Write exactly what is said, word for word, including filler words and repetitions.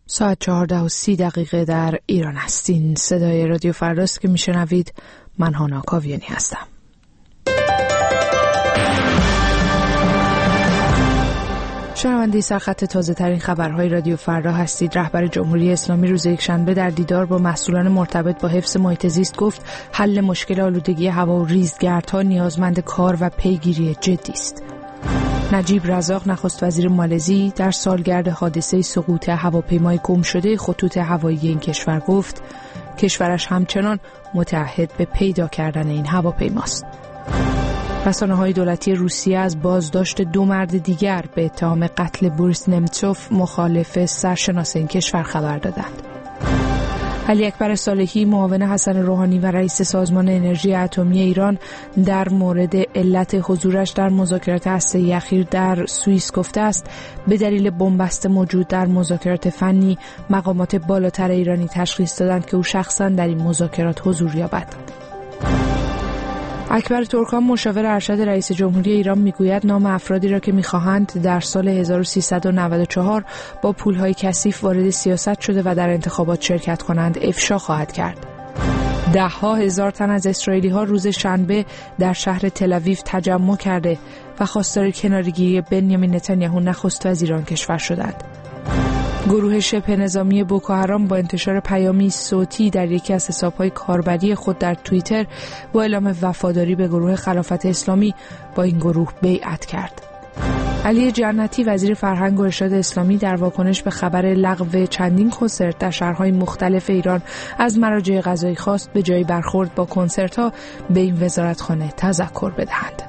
ساعت چهارده و سی دقیقه در ایران هستین. صدای رادیو فرداست که میشنوید. من هانا کاویانی هستم. شنونده سرخط تازه ترین خبرهای رادیو فردا هستید. رهبر جمهوری اسلامی روز یکشنبه در دیدار با مسئولان مرتبط با حفظ محیط زیست گفت حل مشکل آلودگی هوا و ریزگردها نیازمند کار و پیگیری جدی است. نجیب رزاق نخست وزیر مالزی در سالگرد حادثه سقوط هواپیمای گم شده خطوط هوایی این کشور گفت کشورش همچنان متعهد به پیدا کردن این هواپیماست. رسانه‌های دولتی روسیه از بازداشت دو مرد دیگر به اتهام قتل بوریس نمتسوف مخالف سرشناس این کشور خبر دادند. علی اکبر صالحی معاون حسن روحانی و رئیس سازمان انرژی اتمی ایران در مورد علت حضورش در مذاکرات هسته‌ای اخیر در سوئیس گفته است به دلیل بنبست موجود در مذاکرات فنی مقامات بالاتر ایرانی تشخیص دادند که او شخصا در این مذاکرات حضور یابد. اکبر ترکان مشاور ارشد رئیس جمهوری ایران میگوید نام افرادی را که میخواهند در سال هزار و سیصد و نود و چهار با پولهای کثیف وارد سیاست شده و در انتخابات شرکت کنند افشا خواهد کرد. ده ها هزار تن از اسرائیلی ها روز شنبه در شهر تل‌آویو تجمع کرده و خواستار کناره‌گیری بنیامین نتانیاهو نخست وزیر آن کشور شدند. گروه شبه نظامی بوکوحرام با انتشار پیامی صوتی در یکی از حساب‌های کاربری خود در توییتر با اعلام وفاداری به گروه خلافت اسلامی با این گروه بیعت کرد. علی جنتی وزیر فرهنگ و ارشاد اسلامی در واکنش به خبر لغو چندین کنسرت در شهرهای مختلف ایران از مراجع قضایی خواست به جای برخورد با کنسرت‌ها به این وزارتخانه تذکر بدهند.